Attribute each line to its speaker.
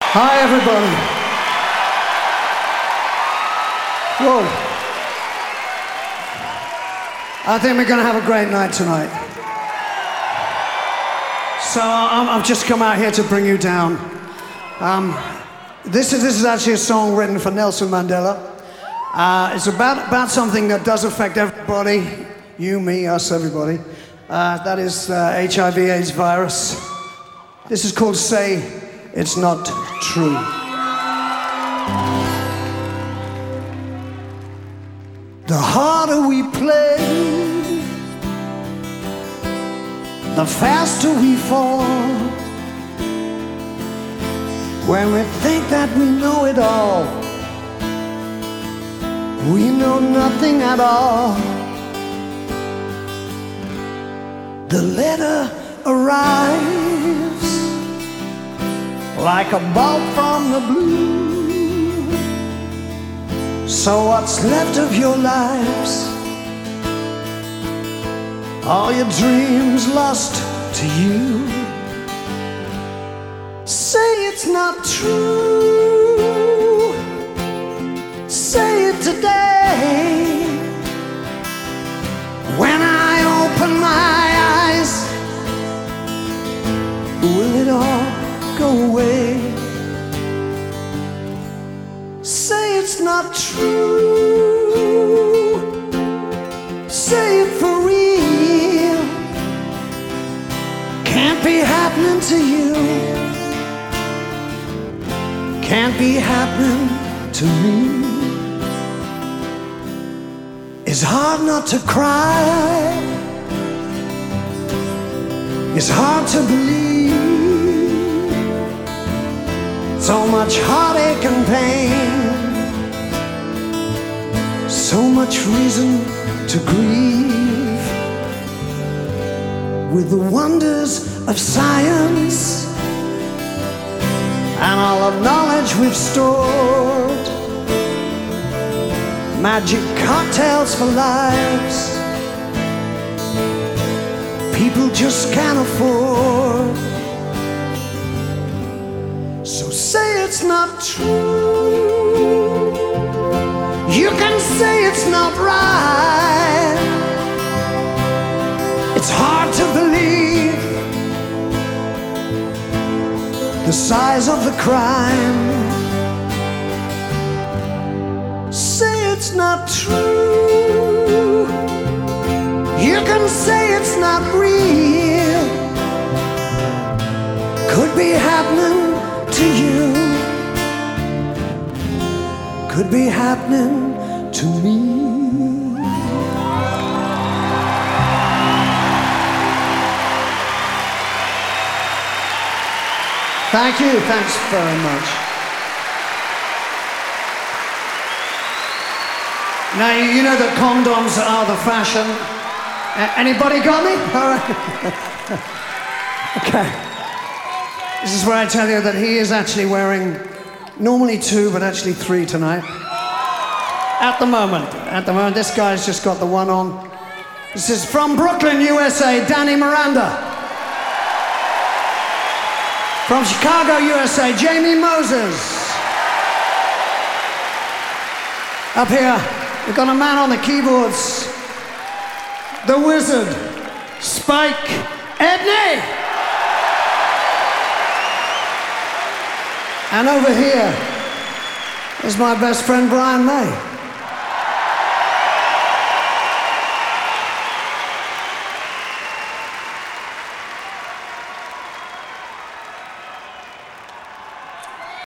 Speaker 1: Hi, everybody. Whoa. I think we're going to have a great night tonight. So I've just come out here to bring you down. This is actually a song written for Nelson Mandela. It's about something that does affect everybody, you, me, us, everybody. That is HIV/AIDS virus. This is called Say It's Not True. The harder we play, the faster we fall. When we think that we know it all, we know nothing at all. The letter arrives like a bolt from the blue. So what's left of your lives, all your dreams lost to you. Say it's not true. Say it today. When I open my eyes, will it all go away? Say it's not true. Say it for real. Can't be happening to you. Can't be happening to me. It's hard not to cry. It's hard to believe. So much heartache and pain, so much reason to grieve. With the wonders of science and all of knowledge we've stored, magic cocktails for lives people just can't afford. So say it's not true. You can say it's not right. It's hard to believe the size of the crime. Say it's not true. You can say it's not real. Could be happening to you. Could be happening to me. Thank you. Thanks very much. Now, you know that condoms are the fashion. Anybody got me? All right. Okay. This is where I tell you that he is actually wearing normally 2, but actually 3 tonight. At the moment, this guy's just got the one on. This is from Brooklyn, USA, Danny Miranda. From Chicago, USA, Jamie Moses. Up here, we've got a man on the keyboards, the wizard, Spike Edney. And over here is my best friend, Brian May.